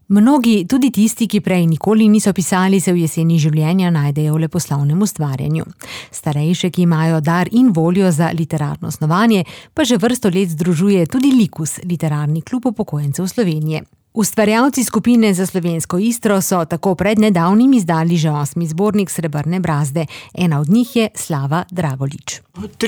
Mnogi, tudi tisti, ki prej nikoli niso pisali, se v jeseni življenja najdejo v leposlovnem ustvarjanju. Starejše, ki imajo dar in voljo za literarno snovanje, pa že vrsto let združuje tudi Likus, literarni klub upokojencev Slovenije. Ustvarjalci skupine Za slovensko Istro so tako pred nedavnim izdali že 8. zbornik Srebrne brazde. Ena od njih je Slava Dragolič.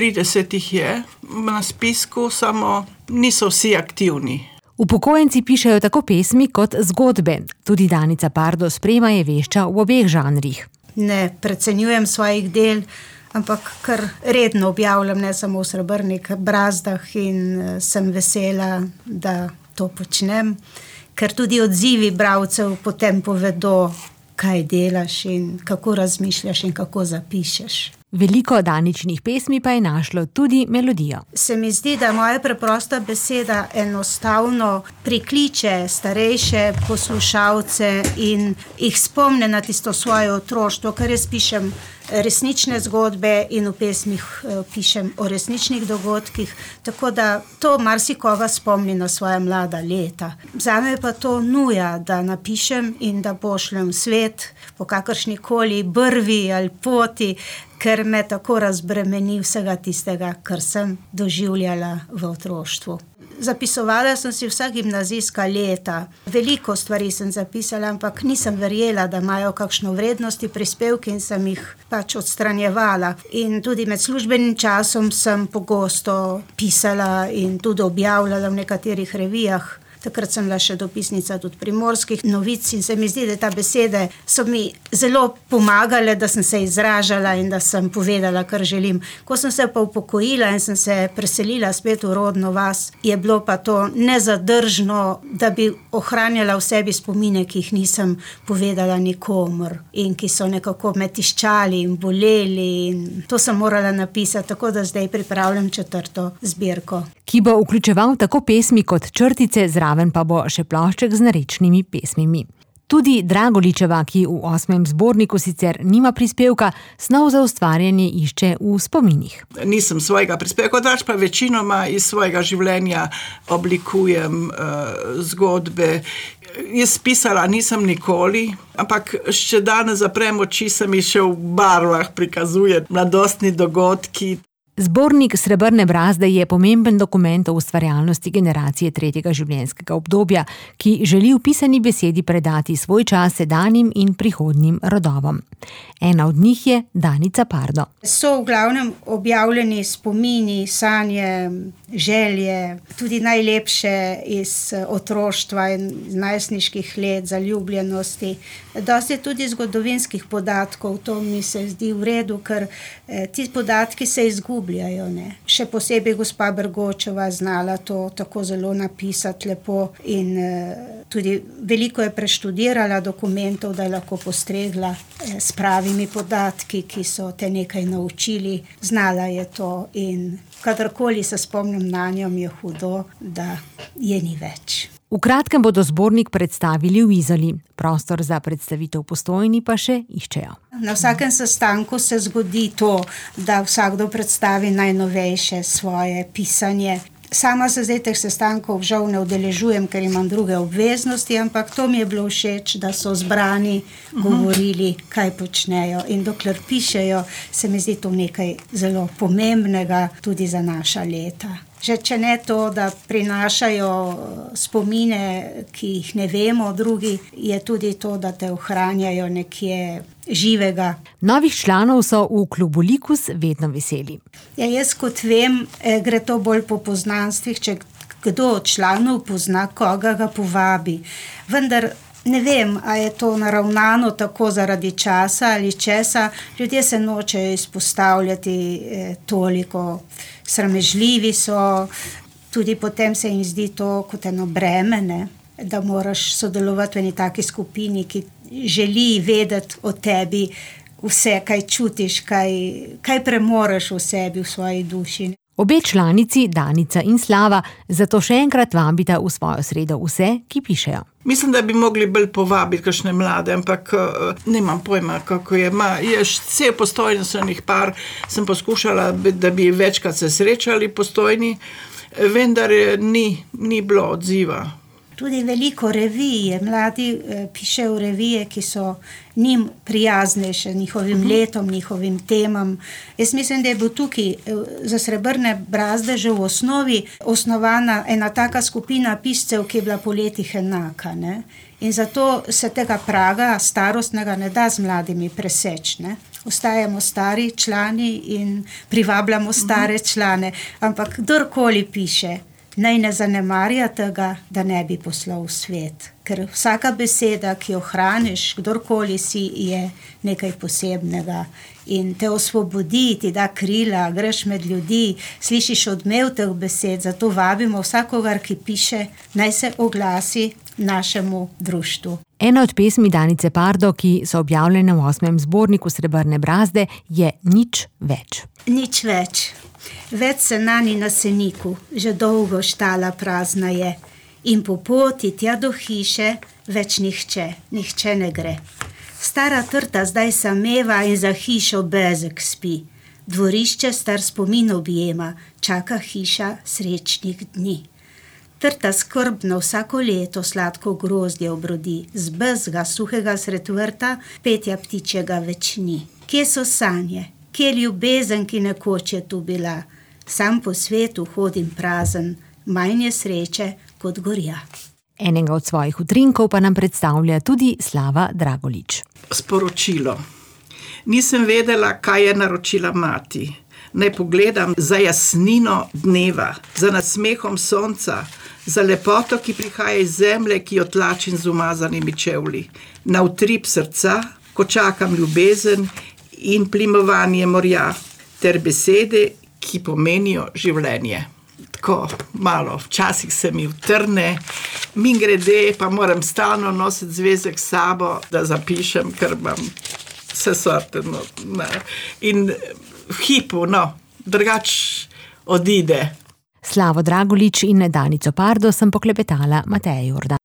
30 jih je na spisku, samo niso vsi aktivni. Upokojenci pišejo tako pesmi kot zgodbe. Tudi Danica Pardo sprejema je vešča v obeh žanrih. Ne precenjujem svojih del, ampak kar redno objavljam, ne samo v Srebrnih brazdah, in sem vesela, da to počnem, ker tudi odzivi bralcev potem povedo, kaj delaš in kako razmišljaš in kako zapišeš. Veliko Daničinih pesmi pa je našlo tudi melodijo. Se mi zdi, da moja preprosta beseda enostavno prikliče starejše poslušalce in jih spomne na tisto svoje otroštvo, ker jaz pišem resnične zgodbe in v pesmih pišem o resničnih dogodkih, tako da to marsikoga spomni na svoja mlada leta. Zame pa to nuja, da napišem in da pošljem svet po kakršnikoli brvi ali poti, ker me tako razbremeni vsega tistega, kar sem doživljala v otroštvu. Zapisovala sem si vsa gimnazijska leta. Veliko stvari sem zapisala, ampak nisem verjela, da imajo kakšno vrednosti prispevki, in sem jih pač odstranjevala. In tudi med službenim časom sem pogosto pisala in tudi objavljala v nekaterih revijah. Takrat sem bila še dopisnica tudi Primorskih novic in se mi zdi, da ta besede so mi zelo pomagale, da sem se izražala in da sem povedala, kar želim. Ko sem se pa upokojila in sem se preselila spet v rodno vas, je bilo pa to nezadržno, da bi ohranjala v sebi spomine, ki jih nisem povedala nikomur in ki so nekako me tiščali in boleli, in to sem morala napisati, tako da zdaj pripravljam 4. zbirko. Ki bo vključeval tako pesmi kot črtice, zraven pa bo še plošček z narečnimi pesmimi. Tudi Dragoličeva, ki v 8. zborniku sicer nima prispevka, snov za ustvarjanje išče v spominih. Nisem svojega prispevka, drugače pa večinoma iz svojega življenja oblikujem zgodbe. Jaz pisala nisem nikoli, ampak še danes zaprem oči, se mi še v barvah prikazuje mladostni dogodki. Zbornik Srebrne brazde je pomemben dokument o ustvarjalnosti generacije 3. življenjskega obdobja, ki želi v pisani besedi predati svoj čas sedanjim in prihodnjim rodovom. Ena od njih je Danica Pardo. So v glavnem objavljeni spomini, sanje, želje, tudi najlepše iz otroštva in najstniških let, zaljubljenosti. Dosti je tudi zgodovinskih podatkov, to mi se zdi v redu, ker ti podatki se izgubljajo. Ne? Še posebej gospa Bergočeva znala to tako zelo napisati lepo in tudi veliko je preštudirala dokumentov, da je lahko postregla s pravimi podatki, ki so te nekaj naučili. Znala je to in kadarkoli se spomnim na njo, mi je hudo, da je ni več. V kratkem bodo zbornik predstavili v Izoli. Prostor za predstavitev v Postojni pa še iščejo. Na vsakem sestanku se zgodi to, da vsakdo predstavi najnovejše svoje pisanje. Sama se zdaj teh sestankov žal ne udeležujem, ker imam druge obveznosti, ampak to mi je bilo všeč, da so zbrani govorili, kaj počnejo. In dokler pišejo, se mi zdi to nekaj zelo pomembnega tudi za naša leta. Že če ne to, da prinašajo spomine, ki jih ne vemo drugi, je tudi to, da te ohranjajo nekje živega. Novih članov so v klubu Likus vedno veseli. Ja, jaz kot vem, gre to bolj po poznanstvih, če kdo od članov pozna koga, ga povabi. Vendar ne vem, a je to naravnano tako zaradi časa ali česa. Ljudje se nočejo izpostavljati toliko. Sramežljivi so, tudi potem se jim zdi to kot eno breme, ne? Da moraš sodelovati v eni taki skupini, ki želi vedeti o tebi vse, kaj čutiš, kaj premoreš v sebi, v svoji duši. Obe članici, Danica in Slava, zato še enkrat vabita v svojo sredo vse, ki pišejo. Mislim, da bi mogli bolj povabiti kakšne mlade, ampak nimam pojma, kako je. Je vse Postojni, so njih par, sem poskušala, da bi večkrat se srečali Postojni, vendar ni bilo odziva. Tudi veliko revij, mladi pišejo revije, ki so njim prijaznejše, njihovim letom, njihovim temam. Jaz mislim, da je bil tukaj za Srebrne brazde že v osnovi osnovana ena taka skupina piscev, ki je bila po letih enaka, ne? In zato se tega praga starostnega ne da z mladimi preseči, ne? Ostajamo stari člani in privabljamo stare člane, ampak kdorkoli piše, naj ne zanemarja tega, da ne bi poslal v svet. Ker vsaka beseda, ki jo hraniš, kdorkoli si, je nekaj posebnega in te osvobodi, ti da krila, greš med ljudi, slišiš odmev teh besed, zato vabimo vsakogar, ki piše, naj se oglasi našemu društvu. Ena od pesmi Danice Pardo, ki so objavljene v 8. zborniku Srebrne brazde, je Nič več. Nič več. Več se nani na seniku, že dolgo štala prazna je. In po poti tja do hiše več nihče ne gre. Stara trta zdaj sameva in za hišo bezek spi. Dvorišče star spomin objema, čaka hiša srečnih dni. Trta skrbno vsako leto sladko grozdje obrodi, z bezga suhega sred vrta petja ptičjega več ni. Kje so sanje? Kje ljubezen, ki nekoč je tu bila? Sam po svetu hodim prazen, manj je sreče kot gorja. Enega od svojih utrinkov pa nam predstavlja tudi Slava Dragolič. Sporočilo. Nisem vedela, kaj je naročila mati. Naj pogledam za jasnino dneva, za nasmehom sonca, za lepoto, ki prihaja iz zemlje, ki jo tlačim z umazanimi čevlji. Na utrip srca, ko čakam ljubezen in plimovanje morja, ter besede, ki pomenijo življenje. Tako malo, včasih se mi utrne, mimogrede pa moram stalno nositi zvezek s sabo, da zapišem, ker imam vse sorte. In v hipu, drugač odide. Slavo Dragolič in Danico Pardo sem poklepetala Mateja Jordan.